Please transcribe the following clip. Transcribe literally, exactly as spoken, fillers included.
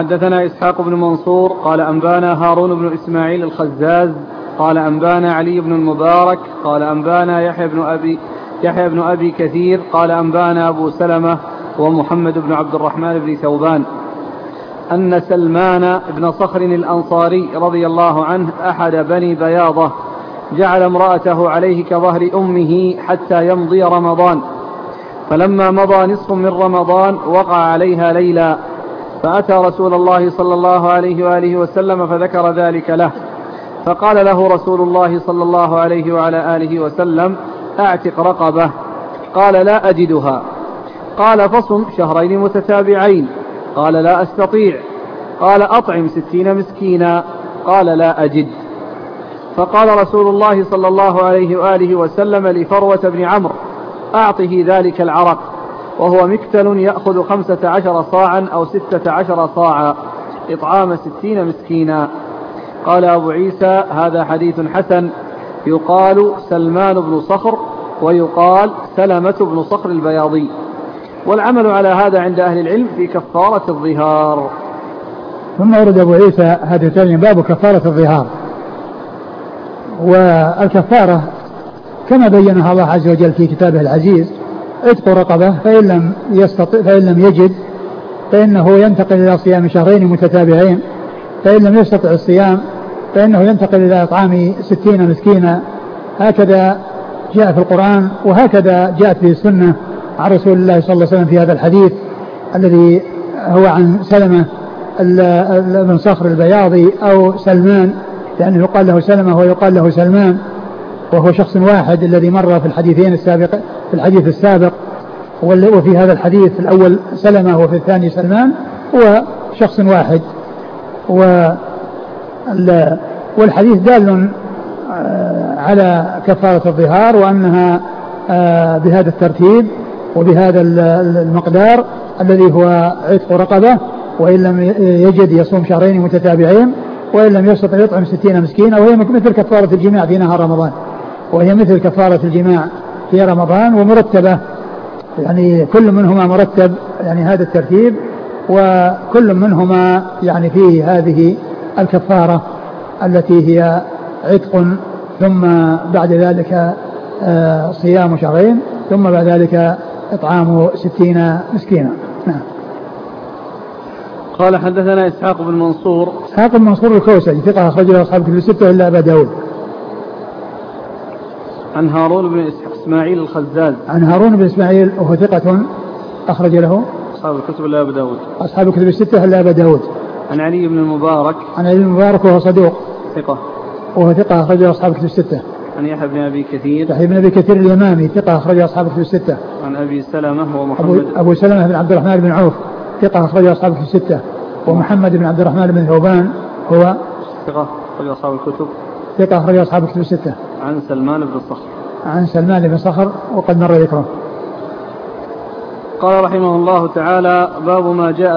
حدثنا إسحاق بن منصور قال أنبانا هارون بن إسماعيل الخزاز قال أنبانا علي بن المبارك قال أنبانا يحيى بن أبي يحيى بن أبي كثير قال أنبانا أبو سلمة ومحمد بن عبد الرحمن بن ثوبان أن سلمان بن صخر الأنصاري رضي الله عنه أحد بني بياضة جعل امرأته عليه كظهر أمه حتى يمضي رمضان، فلما مضى نصف من رمضان وقع عليها ليلا، فأتى رسول الله صلى الله عليه وآله وسلم فذكر ذلك له، فقال له رسول الله صلى الله عليه وعلى آله وسلم: أعتق رقبة. قال: لا أجدها. قال: فصم شهرين متتابعين. قال: لا أستطيع. قال: أطعم ستين مسكينا. قال: لا أجد. فقال رسول الله صلى الله عليه وآله وسلم لفروة بن عمرو: أعطه ذلك العرق، وهو مكتل يأخذ خمسة عشر صاعا أو ستة عشر صاعا، إطعام ستين مسكينا. قال أبو عيسى: هذا حديث حسن، يقال سلمان بن صخر ويقال سلمة بن صخر البياضي. والعمل على هذا عند أهل العلم في كفارة الظهار. ثم ورد أبو عيسى هذا الترجمة باب كفارة الظهار. والكفارة كما بينها الله عز وجل في كتابه العزيز: عتق رقبة، فإن لم يستطع فإن لم يجد فإنه ينتقل إلى صيام شهرين متتابعين، فإن لم يستطع الصيام فإنه ينتقل إلى إطعام ستين مسكينا. هكذا جاء في القرآن، وهكذا جاءت به السنة عن رسول الله صلى الله عليه وسلم في هذا الحديث الذي هو عن سلمة بن صخر البياضي أو سلمان، لأنه يعني يقال له سلمة ويقال له سلمان، وهو شخص واحد الذي مر في الحديثين السابق في الحديث السابق. وفي هذا الحديث الأول سلمة وفي الثاني سلمان، هو شخص واحد. والحديث دال على كفارة الظهار، وأنها بهذا الترتيب وبهذا المقدار الذي هو عتق رقبة، وإن لم يجد يصوم شهرين متتابعين، وإن لم يستطع يطعم ستين مسكينا، وهي مثل كفارة الجماع في نهار رمضان، وهي مثل كفارة الجماع في رمضان، ومرتبة، يعني كل منهما مرتب، يعني هذا الترتيب، وكل منهما يعني فيه هذه الكفارة التي هي عتق، ثم بعد ذلك صيام شهرين، ثم بعد ذلك إطعام ستين مسكينا. نعم. قال: حدثنا إسحاق بن منصور. إسحاق بن منصور الكوسجي ثقة أخرج له أصحاب كتب الستة إلا أبا داود. عن هارون بن إسماعيل الخزاز. عن هارون بن إسماعيل وهو ثقة أخرج له أصحاب الكتب إلا أبا داود. أصحاب الكتب الستة إلا أبا داود. عن علي بن المبارك. عن علي بن المبارك وهو صدوق ثقة وهو ثقة أخرج له أصحاب الكتب الستة. عن يحيى بن أبي كثير. يحيى بن أبي كثير اليمامي ثقة أخرج له أصحاب الكتب الستة. عن أبي سلمة ومحمد أبو, أبو سلمة بن عبد الرحمن بن عوف ثقة أخرج له أصحاب الكتب الستة. ومحمد بن عبد الرحمن بن ثوبان هو ثقة أخرج أصحاب الكتب ثقة أخرج أصحاب الكتب الستة. عن سلمان بن صخر. عن سلمان بن صخر وقد مر ذكره. قال رحمه الله تعالى: باب ما جاء